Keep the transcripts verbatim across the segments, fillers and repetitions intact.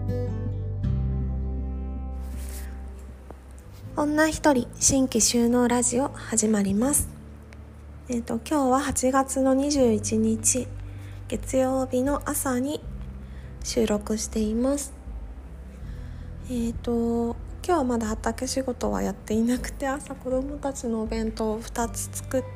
女一人新規収納ラジオ始まります。えっと今日ははちがつのにじゅういちにち月曜日の朝に収録しています。えっと今日はまだ畑仕事はやっていなくて、朝子供たちのお弁当をふたつ作って、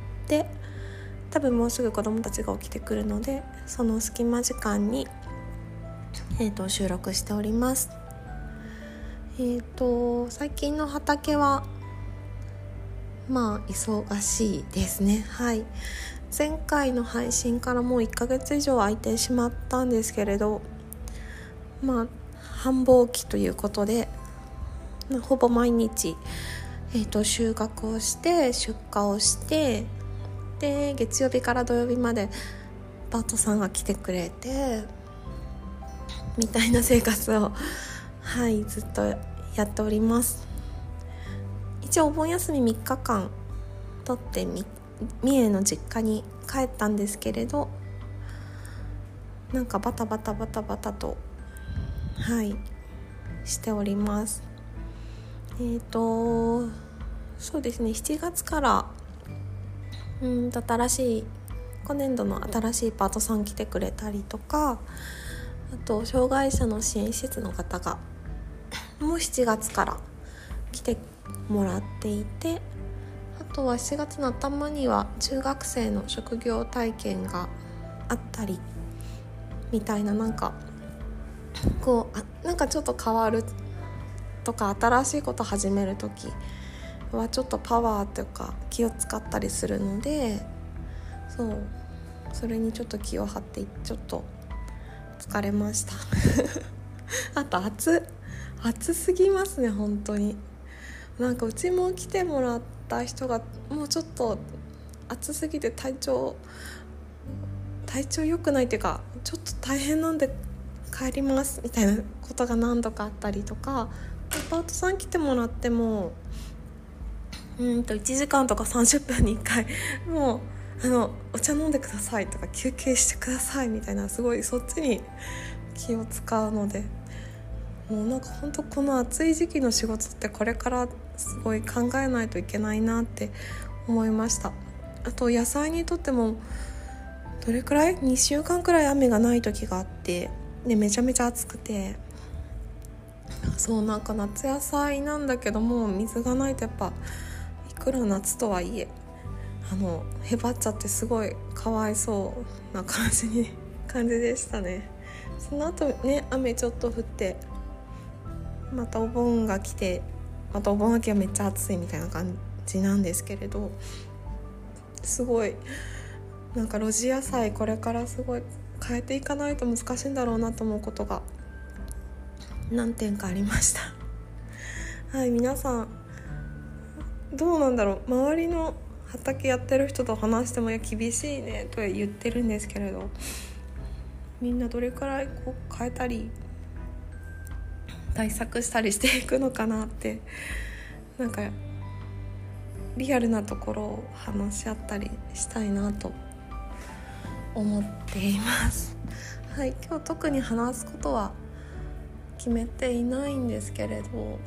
多分もうすぐ子供たちが起きてくるので、その隙間時間に、えっと収録しております。えーと最近の畑はまあ忙しいですね。はい。前回の配信からもういっかげつ以上空いてしまったんですけれど、まあ繁忙期ということで、ほぼ毎日、えーと収穫をして出荷をして、で月曜日から土曜日までパートさんが来てくれてみたいな生活をはいずっとやっております。一応お盆休みみっかかん取ってみ三重の実家に帰ったんですけれど、なんかバタバタバタバタとはいしております。えーとそうですね、しちがつからうんと新しい今年度の新しいパートさん来てくれたりとか、あと障害者の支援施設の方がもうしちがつから来てもらっていて、あとはしちがつの頭には中学生の職業体験があったりみたいな、なんかこうあなんかちょっと変わるとか新しいこと始めるときはちょっとパワーとか気を使ったりするので、そうそれにちょっと気を張ってちょっと疲れましたあと暑暑すぎますね本当に。なんかうちも来てもらった人がもうちょっと暑すぎて体調体調良くないっていうか、ちょっと大変なんで帰りますみたいなことが何度かあったりとか、パートさん来てもらってもうんといちじかんとかさんじゅっぷんにいっかいもうあのお茶飲んでくださいとか休憩してくださいみたいな、すごいそっちに気を使うので、もうなんか本当この暑い時期の仕事ってこれからすごい考えないといけないなって思いました。あと野菜にとってもどれくらいにしゅうかんくらい雨がない時があって、でめちゃめちゃ暑くて、そうなんか夏野菜なんだけども水がないとやっぱいくら夏とはいえあのへばっちゃってすごいかわいそうな感じに感じでしたね。その後ね雨ちょっと降ってまたお盆が来て、またお盆明けはめっちゃ暑いみたいな感じなんですけれど、すごいなんか露地野菜これからすごい変えていかないと難しいんだろうなと思うことが何点かありましたはい。皆さんどうなんだろう、周りの畑やってる人と話してもいや厳しいねと言ってるんですけれど、みんなどれくらいこう変えたり対策したりしていくのかなって、なんかリアルなところを話し合ったりしたいなと思っていますはい。今日特に話すことは決めていないんですけれど、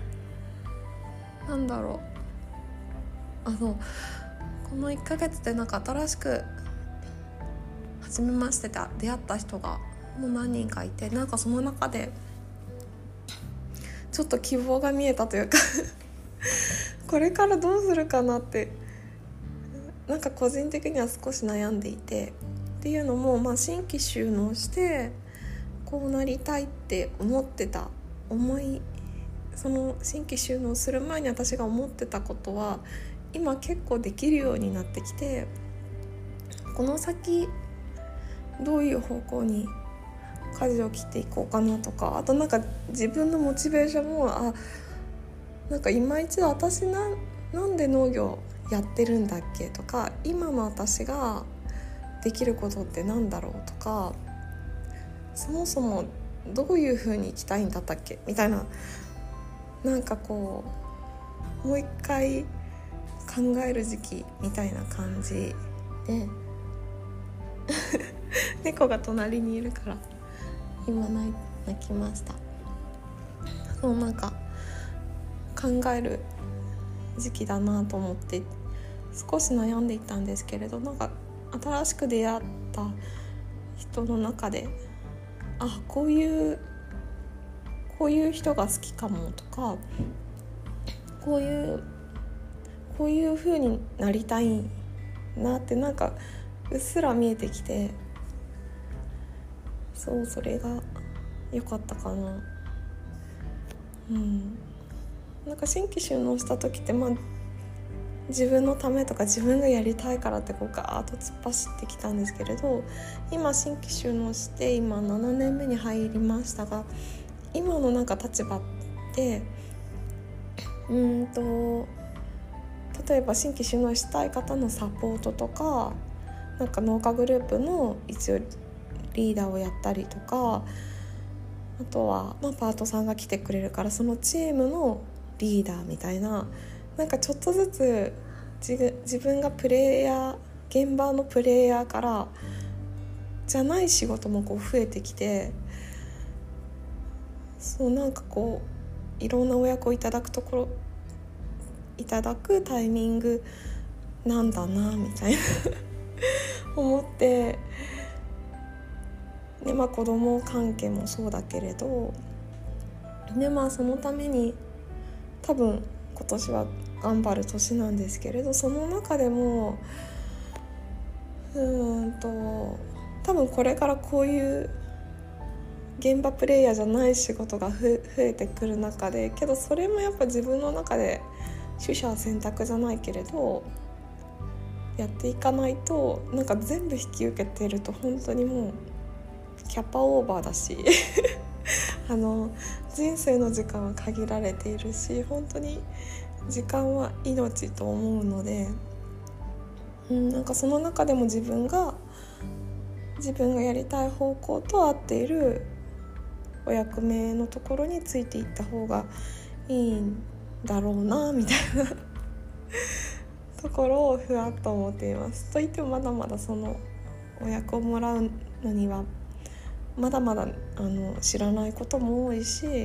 なんだろう、あのこのいっかげつでなんか新しく初めましてで出会った人がもう何人かいて、なんかその中でちょっと希望が見えたというかこれからどうするかなってなんか個人的には少し悩んでいて、っていうのも、まあ、新規就農してこうなりたいって思ってた思い、その新規就農する前に私が思ってたことは今結構できるようになってきて、この先どういう方向に舵を切っていこうかなとか、あとなんか自分のモチベーションもあなんか今一度私ななんで農業やってるんだっけとか、今の私ができることってなんだろうとか、そもそもどういう風に生きたいんだったっけみたいな、なんかこうもう一回考える時期みたいな感じで猫が隣にいるから今泣きましたそうなんか考える時期だなと思って少し悩んでいたんですけれど、なんか新しく出会った人の中であこういうこういう人が好きかもとか、こういうこういう風になりたいなってなんかうっすら見えてきて、そうそれが良かったかな。うんなんか新規就農した時ってまあ自分のためとか自分がやりたいからってこうガーッと突っ走ってきたんですけれど、今新規就農して今ななねんめに入りましたが、今のなんか立場ってうーんと例えば新規就農したい方のサポートとか、なんか農家グループの一応リーダーをやったりとか、あとは、まあ、パートさんが来てくれるからそのチームのリーダーみたいな、なんかちょっとずつ自, 自分がプレイヤー現場のプレイヤーからじゃない仕事もこう増えてきて、そうなんかこういろんなお役をいただくところいただくタイミングなんだなみたいな思って、でまあ子供関係もそうだけれど、でまあそのために多分今年は頑張る年なんですけれど、その中でもうーんと多分これからこういう現場プレイヤーじゃない仕事が増えてくる中で、けどそれもやっぱ自分の中で取捨選択じゃないけれどやっていかないと、なんか全部引き受けてると本当にもうキャパオーバーだしあの人生の時間は限られているし、本当に時間は命と思うので、うん、なんかその中でも自分が自分がやりたい方向と合っているお役目のところについていった方がいいんだろうなみたいなところをふわっと思っています。といってもまだまだそのお役をもらうのにはまだまだあの知らないことも多いし、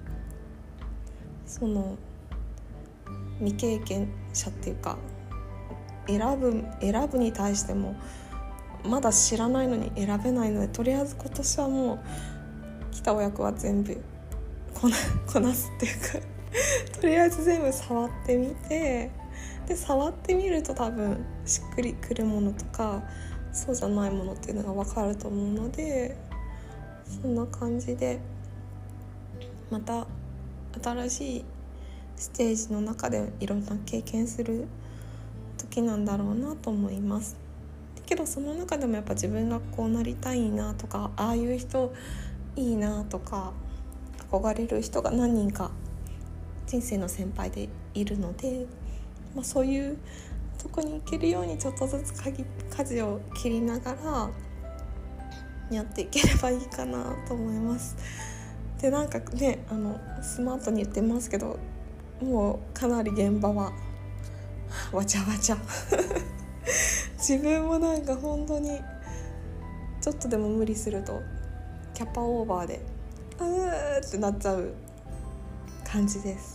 その未経験者っていうか選ぶ選ぶに対してもまだ知らないのに選べないので、とりあえず今年はもう来たお役は全部こな、こなすっていうかとりあえず全部触ってみて、で触ってみると多分しっくりくるものとかそうじゃないものっていうのが分かると思うので、そんな感じでまた新しいステージの中でいろんな経験する時なんだろうなと思います。けどその中でもやっぱ自分がこうなりたいなとか、ああいう人いいなとか憧れる人が何人か人生の先輩でいるので、まあ、そういうとこに行けるようにちょっとずつ舵を切りながらやっていければいいかなと思います。でなんかねあのスマートに言ってますけど、もうかなり現場はわちゃわちゃ自分もなんか本当にちょっとでも無理するとキャパオーバーでうーってなっちゃう感じです。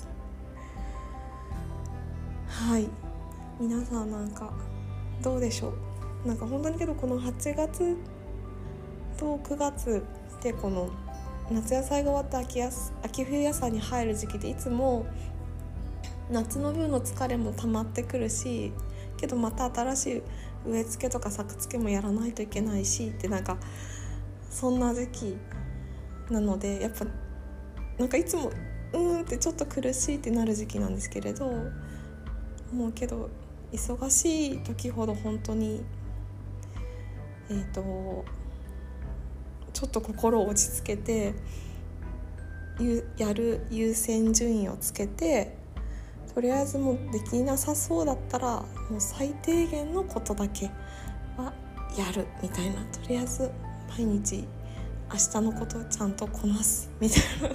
はい、皆さんなんかどうでしょう。なんか本当にけどこのはちがつとくがつってこの夏野菜が終わって秋やす秋冬野菜に入る時期で、いつも夏の分の疲れも溜まってくるし、けどまた新しい植え付けとか作付けもやらないといけないしって、なんかそんな時期なので、やっぱなんかいつもうーんってちょっと苦しいってなる時期なんですけれど、もうけど忙しい時ほど本当にえーとちょっと心を落ち着けてやる優先順位をつけて、とりあえずもうできなさそうだったらもう最低限のことだけはやるみたいな、とりあえず毎日明日のことをちゃんとこなすみたいな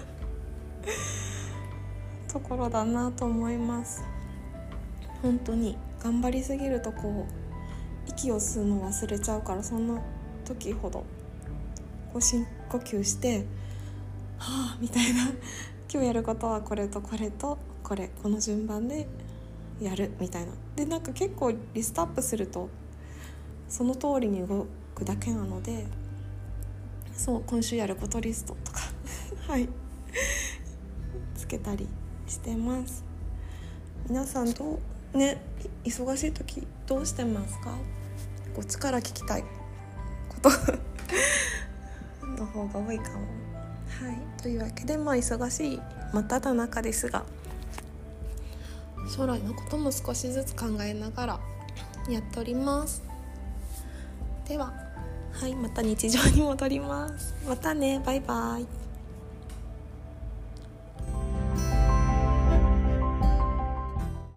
ところだなと思います。本当に頑張りすぎるとこう息を吸うの忘れちゃうから、そんな時ほどこう深呼吸してはぁみたいな今日やることはこれとこれとこれ、この順番でやるみたいな。でなんか結構リストアップするとその通りに動くだけなので、そう今週やることリストとかはいつけたりしてます。皆さんどうね、忙しい時どうしてますか？こっちから聞きたいことの方が多いかも。はい、というわけで、まあ忙しい真っ只中ですが、将来のことも少しずつ考えながらやっております。では、はい、また日常に戻ります。またね、バイバイ。